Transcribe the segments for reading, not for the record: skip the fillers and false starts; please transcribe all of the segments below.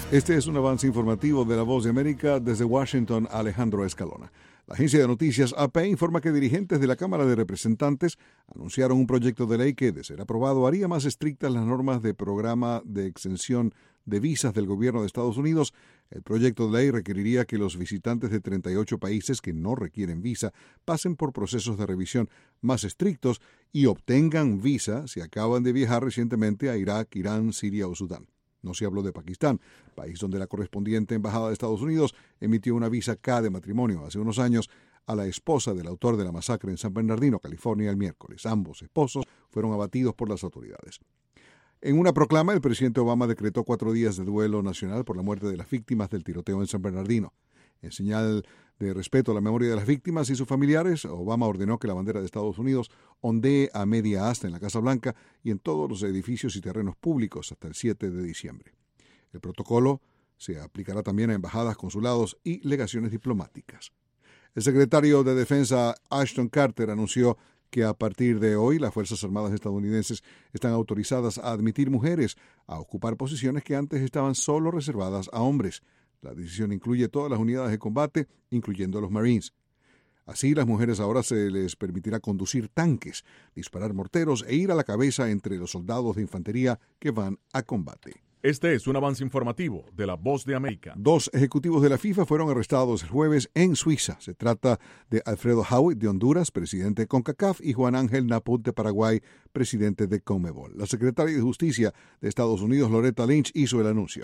Este es un avance informativo de La Voz de América. Desde Washington, Alejandro Escalona. La agencia de noticias AP informa que dirigentes de la Cámara de Representantes anunciaron un proyecto de ley que, de ser aprobado, haría más estrictas las normas de programa de exención de visas del gobierno de Estados Unidos. El proyecto de ley requeriría que los visitantes de 38 países que no requieren visa pasen por procesos de revisión más estrictos y obtengan visa si acaban de viajar recientemente a Irak, Irán, Siria o Sudán. No se habló de Pakistán, país donde la correspondiente embajada de Estados Unidos emitió una visa K de matrimonio hace unos años a la esposa del autor de la masacre en San Bernardino, California, el miércoles. Ambos esposos fueron abatidos por las autoridades. En una proclama, el presidente Obama decretó 4 días de duelo nacional por la muerte de las víctimas del tiroteo en San Bernardino. En señal de respeto a la memoria de las víctimas y sus familiares, Obama ordenó que la bandera de Estados Unidos ondee a media asta en la Casa Blanca y en todos los edificios y terrenos públicos hasta el 7 de diciembre. El protocolo se aplicará también a embajadas, consulados y legaciones diplomáticas. El secretario de Defensa Ashton Carter anunció que a partir de hoy las Fuerzas Armadas estadounidenses están autorizadas a admitir mujeres a ocupar posiciones que antes estaban solo reservadas a hombres. La decisión incluye todas las unidades de combate, incluyendo los Marines. Así, las mujeres ahora se les permitirá conducir tanques, disparar morteros e ir a la cabeza entre los soldados de infantería que van a combate. Este es un avance informativo de La Voz de América. 2 ejecutivos de la FIFA fueron arrestados el jueves en Suiza. Se trata de Alfredo Howitt de Honduras, presidente de CONCACAF, y Juan Ángel Naput de Paraguay, presidente de CONMEBOL. La secretaria de Justicia de Estados Unidos, Loretta Lynch, hizo el anuncio.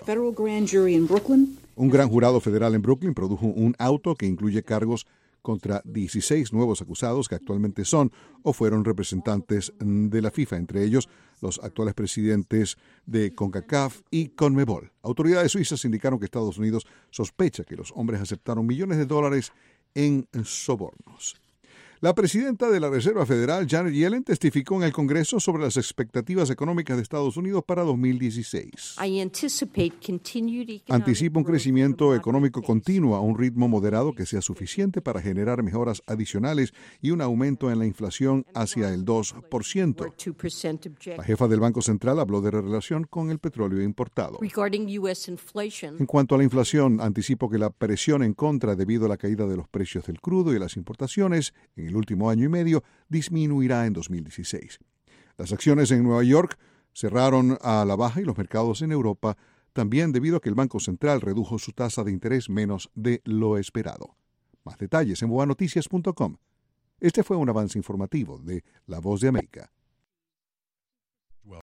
Un gran jurado federal en Brooklyn produjo un auto que incluye cargos contra 16 nuevos acusados que actualmente son o fueron representantes de la FIFA, entre ellos los actuales presidentes de CONCACAF y CONMEBOL. Autoridades suizas indicaron que Estados Unidos sospecha que los hombres aceptaron millones de dólares en sobornos. La presidenta de la Reserva Federal, Janet Yellen, testificó en el Congreso sobre las expectativas económicas de Estados Unidos para 2016. Anticipa un crecimiento económico continuo a un ritmo moderado que sea suficiente para generar mejoras adicionales y un aumento en la inflación hacia el 2%. La jefa del Banco Central habló de la relación con el petróleo importado. En cuanto a la inflación, anticipó que la presión en contra debido a la caída de los precios del crudo y las importaciones en el último año y medio disminuirá en 2016. Las acciones en Nueva York cerraron a la baja y los mercados en Europa también debido a que el Banco Central redujo su tasa de interés menos de lo esperado. Más detalles en boanoticias.com. Este fue un avance informativo de La Voz de América.